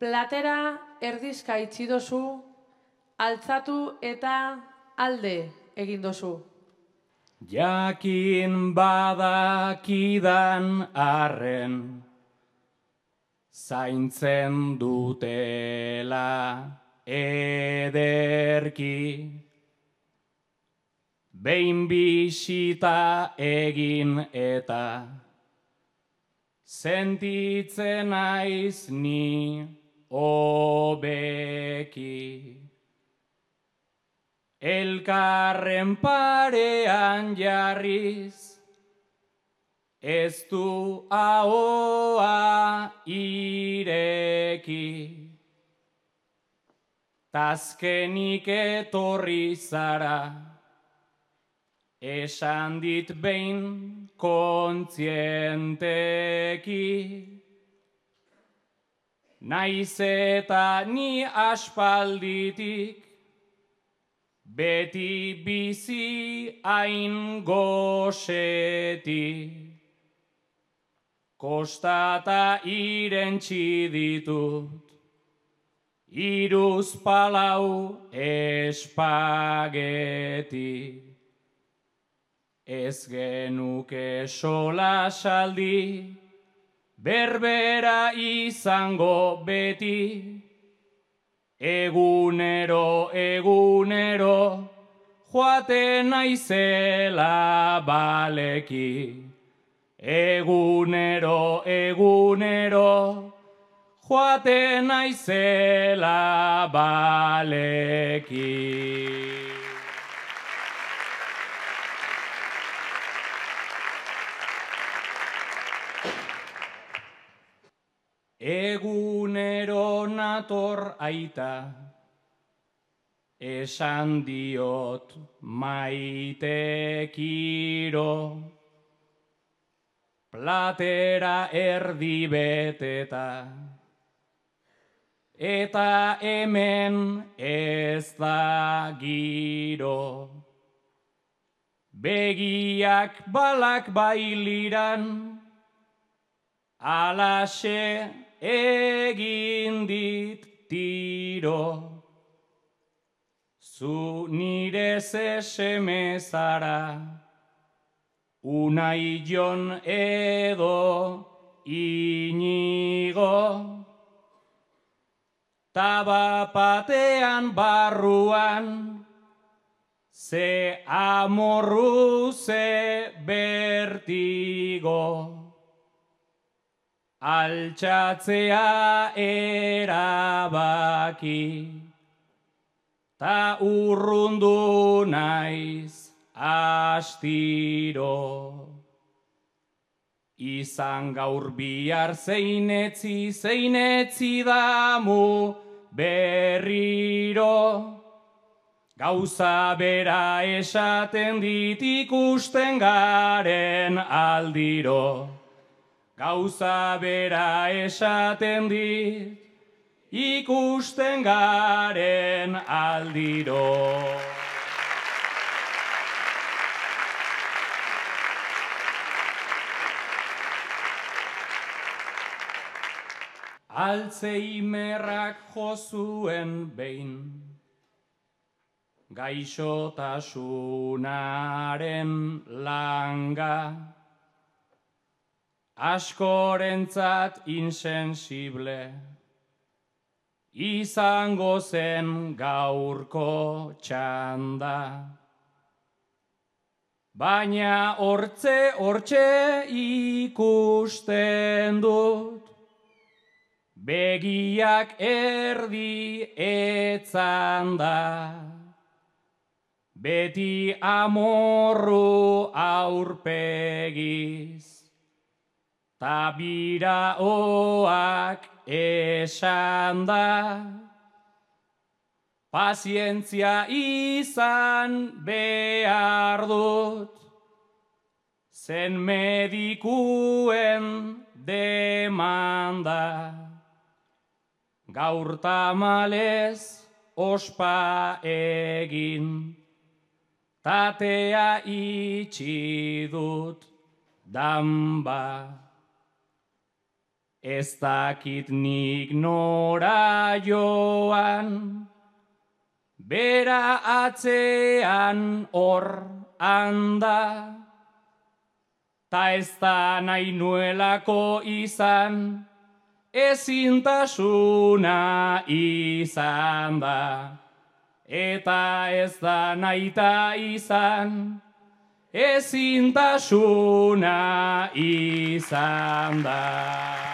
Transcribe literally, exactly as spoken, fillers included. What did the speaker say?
Platera erdizka itxi dozu, altzatu eta alde egin dozu. Jakin badakidan arren, zaintzen dutela ederki. Behin bisita egin eta sentitzen naiz ni hobeki. Elkarren parean jarriz, ez du ahoa ireki. Tazkenik etorri zara, esan dit behin kontzienteki. Naiz eta ni aspalditik, beti bizi hain goseti. Kostata irentsi ditut, iruz palau espageti. Ez genuke solasaldi, berbera izango beti. Egunero, egunero, joaten naizela baleki. Egunero, egunero, joaten naizela baleki. Egunero nator aita, esan diot maitekiro. Platera erdi beteta, eta hemen ez da giro. Begiak balak bailiran, alaxe egin dit tiro. Zu nire seseme zara, Unai Jon edo Inigo. Tabapatean barruan, ze amorru, ze bertigo. Altxatzea erabaki, ta urrundu naiz astiro. Izan gaur bihar zeinetzi, zeinetzi damu berriro. Gauza bera esaten dit ikusten garen aldiro. Gauza bera esaten dit, ikusten garen aldiro. Alzheimerrak jo zuen behin, gaixotasunaren langa. Askorentzat insensible, izango zen gaurko txanda. Baina hortze hortxe ikusten dut, begiak erdi etzanda. Beti amorru aurpegiz, ta biraoak esan da. Pazientzia izan behar dut, zen medikuen demanda. Gaur tamalez ospa egin, tatea itxi dut damba. ez dakit nik nora joan, bera atzean hor handa, ta ez da nahi nuelako izan, ezintasuna izan da, eta ez da nahita izan, ezintasuna izan da.